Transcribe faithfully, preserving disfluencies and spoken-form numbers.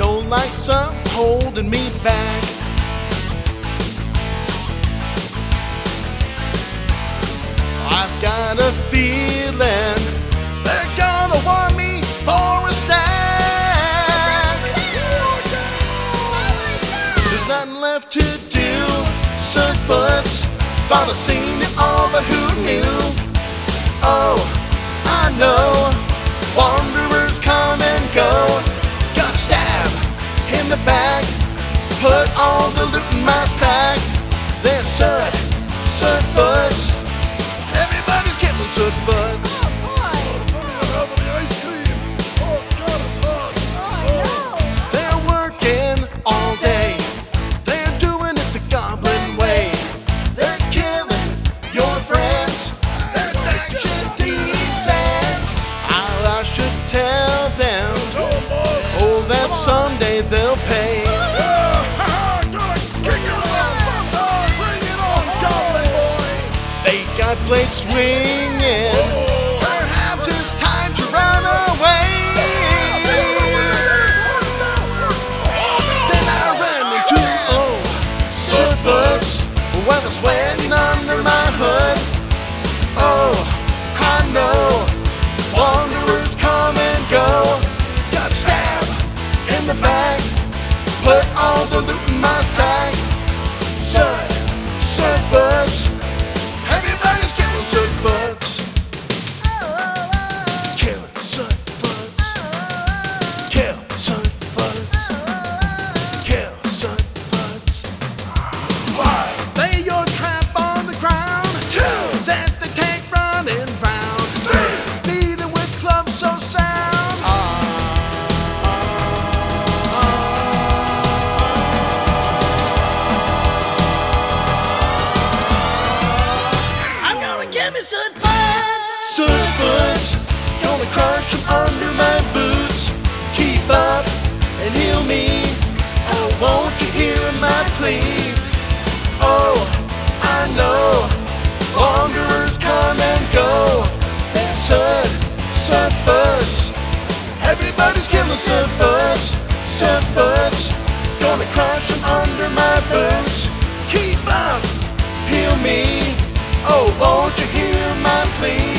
know like something holding me back. I've got a feeling they're gonna want me for a snack. There's nothing left to do, Sudfoots. Thought I'd seen it all, but who knew? Oh, I know, wanderers come and go. Got stabbed in the back, put all the loot in my sack. Then Sud, Sudfoots, everybody's killing Sudfoots. They're working all day, they're doing it the Goblin way. They're killing your friends, they're action decent. I should tell them, oh, that someday they'll pay. They got blades swinging, perhaps it's time to run away. Then I ran into oh, Sudfoots when I'm sweating under my hood. Oh, I know, wanderers come and go. Got stabbed in the back, put all the loot in my sack. Sud, Sudfoots, everybody's killing Sudfoots. Killing Sudfoots. Kill Sudfoots. Kill Sudfoots. Lay your trap on the ground. Two. Set the tank running round. Three. Beat it with clubs so sound. I'm gonna give me Sudfoots. Sudfoots, gonna crush them under my boots. Keep up and heal me. Oh, won't you hear my plea? Oh, I know, wanderers come and go. They're Sud, Sudfoots, everybody's killing Sudfoots. Sudfoots, gonna crush them under my boots. Keep up, heal me. Oh, won't you hear my plea?